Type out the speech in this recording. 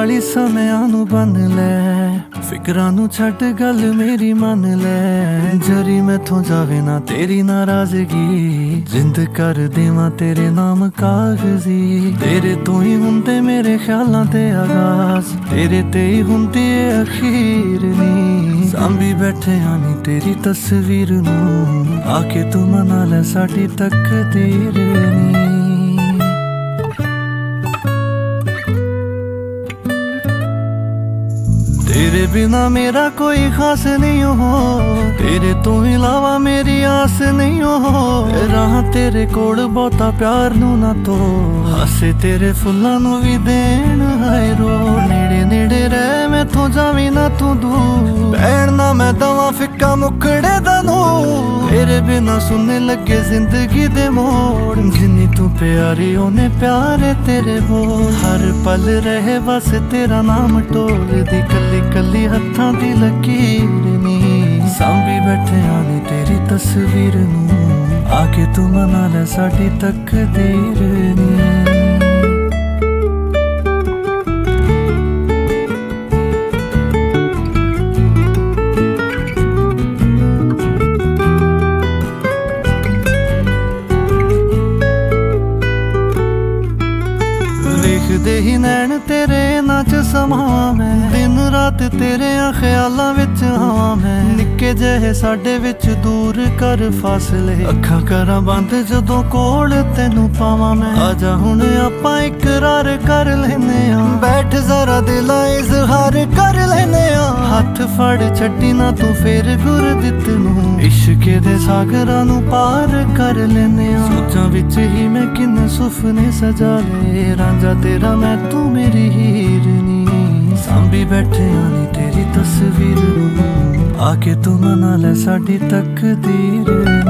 ਵਾਲੀ ਸਮਿਆਂ ਨੂੰ ਬੰਨ ਲੈ, ਫਿਕਰਾਂ ਨੂੰ ਛੱਡ ਗੱਲ ਮੇਰੀ ਮੰਨ ਲੈ। ਜਰੀ ਮੈਥੋਂ ਜਾਵੇ ਨਾ ਤੇਰੀ ਨਾਰਾਜ਼ਗੀ, ਜਿੰਦ ਕਰ ਦੇਵਾਂ ਤੇਰੇ ਨਾਮ ਕਾਗਜ਼ੀ। ਤੇਰੇ ਤੋਂ ਹੀ ਹੁੰਦੇ ਮੇਰੇ ਖਿਆਲਾਂ ਤੇ ਆਗਾਜ਼, ਤੇਰੇ ਤੇ ਹੀ ਹੁੰਦੀ ਏ ਅਖੀਰ ਨੀ। ਸਾਂਭੀ ਬੈਠਿਆ ਨੀ ਤੇਰੀ ਤਸਵੀਰ ਨੂੰ, ਆ ਕੇ ਤੂੰ ਮਨਾ ਲੈ ਸਾਡੀ ਤਕਦੀਰ ਨੀ। तेरे बिना मेरा कोई खास नहीं हो, तेरे तो इलावा मेरी आस नहीं हो। राह तेरे कोल बहुता प्यार नू ना तो, हासे तेरे फुल्लां नू भी देण हाय रो। नेड़े नेड़े रह मैथों जावी ना तू दूर, भैण ना मैं दवा फिक्का मुखड़े दा नूर। तेरे बिना सुनने लगे जिंदगी दे मोड़, जिन्नी तू प्यारी ओने प्यारे तेरे बोल। हर पल रहे बस तेरा नाम टोलदी, कली कली हत्थां दी लकीर नी। सांभी बैठिया नी तेरी तस्वीर नू, आके तू मना ले साडी तकदीर नी। देखदे ही नैन तेरे इन्हां च समां मैं, दिन रात तेरे ख्यालां विच आवां मैं। निक्के जेहे साडे विच दूर कर फासले, अखां करां बंद जदों कोल तैनूं पावां मैं। आजा हुण आपां इकरार कर लैने आ, बैठ जरा दिल इजहार कर लैने आ। हत्थ फड़ छड्डी ना तू फेर गुरदित नूं, इश्के दे सागरां नूं पार कर लैने आ। सोचां विच ही मैं किन्ने सुपने सजा ले, रांझा तेरा मैं तू मेरी हीर नी। सांभी बैठिया नी तेरी तस्वीर नू, आके तू मना ले साडी तकदीर।